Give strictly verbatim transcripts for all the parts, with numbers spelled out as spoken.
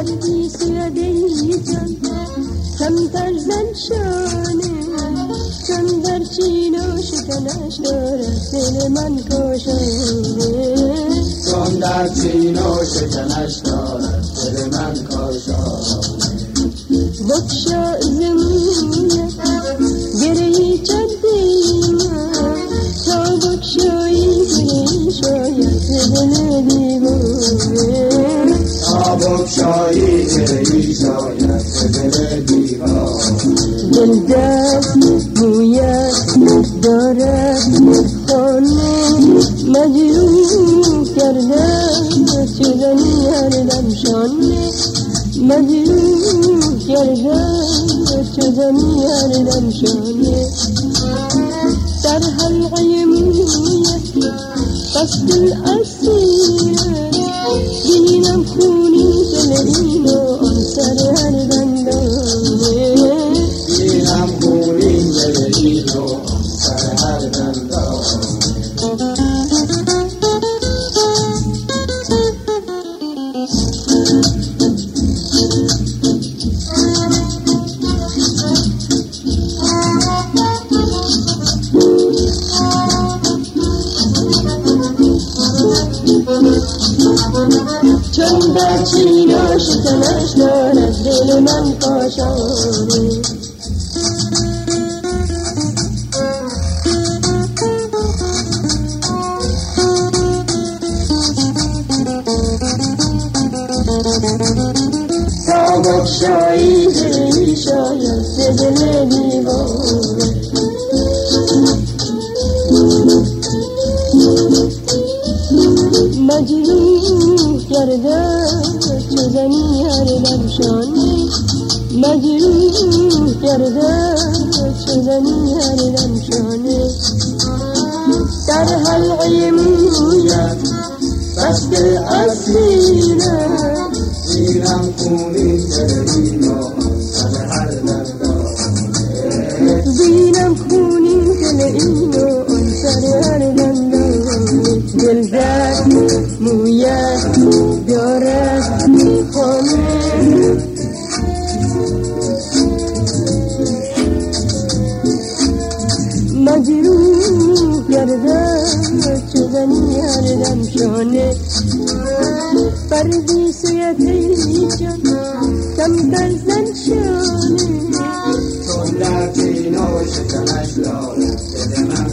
پردیس ای جان کمتر زن شانه چون در چین و شکنش دارد دل من کاشانه چون در چین و شکنش دارد دل من کاشانه بخشا زمونه گرهی چندیم تا بخشایی گرهی شاید دل دیوانه تا بخشایی گرهی شاید دل دیوانه دل دست مویت دارد خانه مجروح کرده چگنی هردم شانه مجروح کرده چگنی هردم شانه در حلقه مویت قصد الاسیره بینم خونی دل و آن سر هر دندانه بینم خونی دل و آن سر هر دندانه چون در چین و شکنش دارد دل من کاشانه تا بخشایی دلی شاید دل دیوانه مجروح کرده چزنی هردم شانه مجروح کرده چزنی هردم شانه در حلقه مویت قصد اسیره بینم خونی دل و آن سر هر دندانه بینم خونی دل و آن سر هر دندانه دل درد مویت دارد خانه مجروح کرده چگنی هردم شانه پردیس ای جان کمتر زن شانه چون در چین و شکنش دارد دل من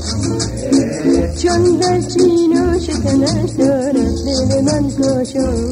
کاشانه چون در چین و شکنش دارد دل من کاشانه